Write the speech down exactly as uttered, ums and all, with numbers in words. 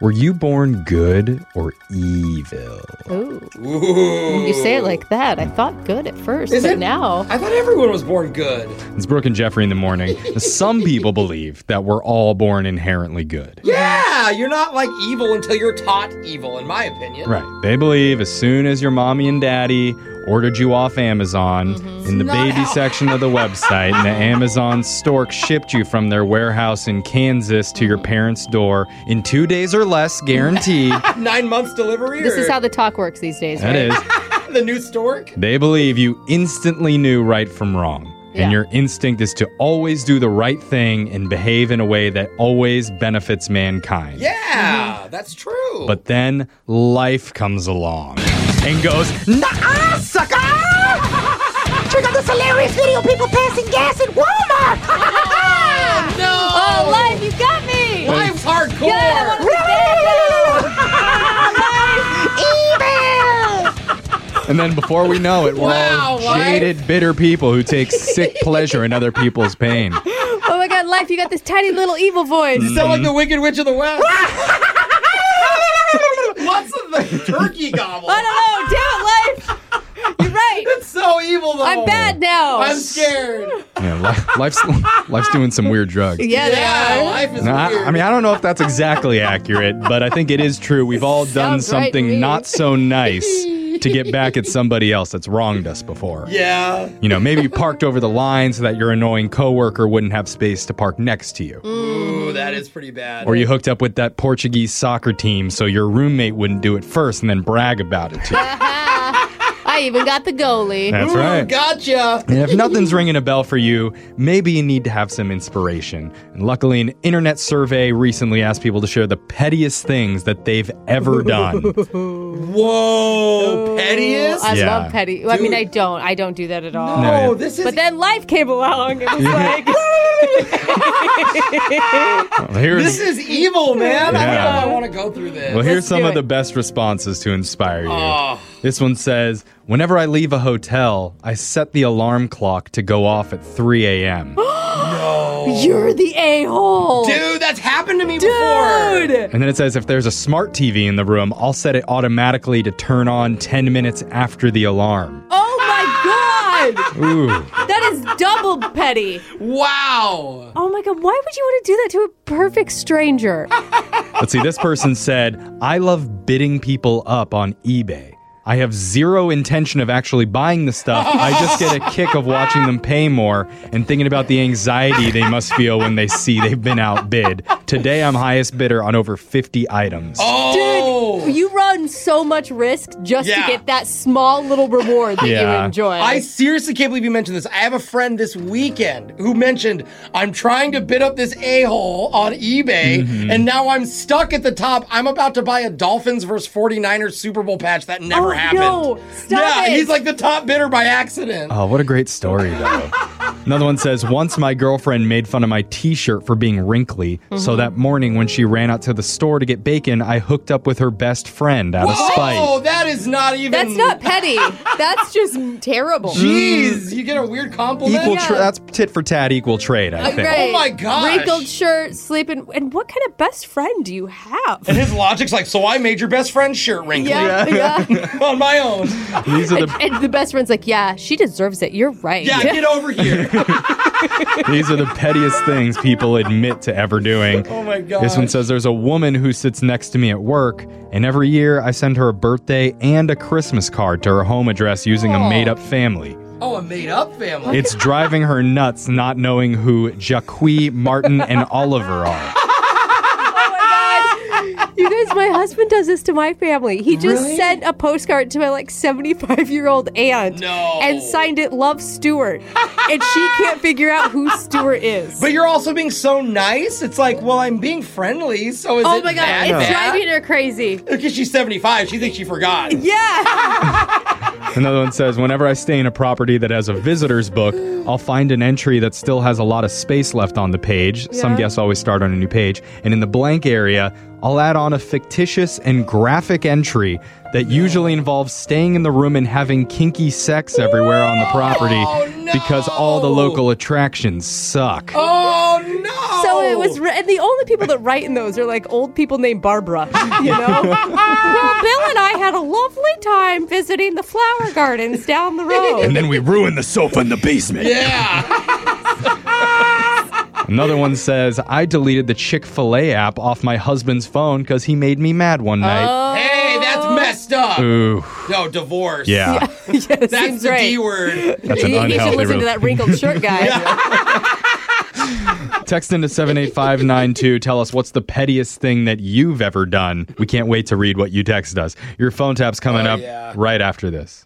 Were you born good or evil? Ooh. Ooh. When you say it like that, I thought good at first, Is but it? now... I thought everyone was born good. It's Brooke and Jeffrey in the morning. Some people believe that we're all born inherently good. Yeah, you're not like evil until you're taught evil, in my opinion. Right. They believe as soon as your mommy and daddy ordered you off Amazon, mm-hmm. in the Not baby how- section of the website, and the Amazon stork shipped you from their warehouse in Kansas to your parents' door in two days or less, guaranteed. Nine months delivery? This or- is how the talk works these days, That right? is. The new stork? They believe you instantly knew right from wrong. Yeah. And your instinct is to always do the right thing and behave in a way that always benefits mankind. Yeah, Mm-hmm. that's true. But then life comes along and goes, Nuh-uh, sucker! Check out this hilarious video of people passing gas at Walmart! no! Oh, life, you got me! Life's hardcore! Yeah, I want to Evil! and then before we know it, we're Wow, all life. jaded, bitter people who take sick pleasure in other people's pain. Oh my god, life, you got this tiny little evil voice. You sound like the Wicked Witch of the West. What's the turkey gobble? I don't know, damn it, life! You're right! It's so evil, though. I'm bad now! I'm scared. Yeah, life, life's, life's doing some weird drugs. Yeah, they Yeah, are. life is No, I, weird. I mean, I don't know if that's exactly accurate, but I think it is true. We've all done Sounds right to something me. not so nice to get back at somebody else that's wronged us before. yeah. You know, maybe you parked over the line so that your annoying coworker wouldn't have space to park next to you. Ooh, that is pretty bad. Or you hooked up with that Portuguese soccer team so your roommate wouldn't do it first and then brag about it to you. I even got the goalie. That's Ooh, right. Gotcha. And if nothing's ringing a bell for you, maybe you need to have some inspiration. And luckily, an internet survey recently asked people to share the pettiest things that they've ever done. Whoa, pettiest? I Yeah. love petty. I mean, Dude. I don't. I don't do that at all. no, No, yeah. this is... But then life came along and was like, Well, here's, This is evil, man. I don't know Yeah. if I want to go through this. well, here's Let's some do of it. the best responses to inspire you. Oh. This one says, whenever I leave a hotel, I set the alarm clock to go off at three a.m. you're the a-hole. Dude, that's happened to me Dude. before. And then it says, if there's a smart T V in the room, I'll set it automatically to turn on ten minutes after the alarm. Oh my god. Ooh. That is double petty. Wow. Oh my god, why would you want to do that to a perfect stranger? Let's see, this person said, I love bidding people up on eBay. I have zero intention of actually buying the stuff. I just get a kick of watching them pay more and thinking about the anxiety they must feel when they see they've been outbid. Today, I'm highest bidder on over fifty items. Oh. You run so much risk just Yeah. to get that small little reward that Yeah. you enjoy. I seriously can't believe you mentioned this. I have a friend this weekend who mentioned, I'm trying to bid up this a-hole on eBay, Mm-hmm. and now I'm stuck at the top. I'm about to buy a Dolphins versus forty-niners Super Bowl patch. That never Oh, happened. no. Stop yeah, it. he's like the top bidder by accident. Oh, what a great story, though. Another one says, once my girlfriend made fun of my t-shirt for being wrinkly, so that morning when she ran out to the store to get bacon, I hooked up with her best friend out of Oh, spite. that is not even... That's not petty. That's just terrible. Jeez, you get a weird compliment? Equal Yeah. tra- that's tit for tat, equal trade, I think. Right. Oh my gosh. Wrinkled shirt, sleeping. And what kind of best friend do you have? And his logic's like, so I made your best friend's shirt wrinkly Yeah, yeah. on my own. These are And, the and the best friend's like, yeah, she deserves it. You're right. Yeah, get over here. these are the pettiest things people admit to ever doing. Oh my god. This one says there's a woman who sits next to me at work, and every year I send her a birthday and a Christmas card to her home address using a Aw. made-up family. Oh, a made-up family. It's driving her nuts not knowing who Jacqui, Martin, and Oliver are. You guys, my husband does this to my family. He just Really? sent a postcard to my like seventy-five-year-old aunt No. and signed it Love Stewart. And she can't figure out who Stewart is. But you're also being so nice. It's like, well, I'm being friendly, so is oh it my god, that it's bad? driving her crazy. Because she's seventy-five, she thinks she forgot. Yeah. Another one says, whenever I stay in a property that has a visitor's book, I'll find an entry that still has a lot of space left on the page. Some Yeah. guests always start on a new page. And in the blank area, I'll add on a fictitious and graphic entry that usually involves staying in the room and having kinky sex everywhere on the property Oh, no. because all the local attractions suck. Oh no! So it was, re- and the only people that write in those are like old people named Barbara, you know? Well, Bill and I had a lovely time visiting the flower gardens down the road. And then we ruined the sofa in the basement. Yeah. Another one says, I deleted the Chick-fil-A app off my husband's phone because he made me mad one night. Oh. Hey, that's messed up. Ooh. No, divorce. Yeah. Yes, That's seems the right. D word. That's an You, you should unhealthy listen to rel- that wrinkled shirt guy. Text into seven eight five nine two. Tell us what's the pettiest thing that you've ever done. We can't wait to read what you text us. Your phone tap's coming Oh, up yeah. right after this.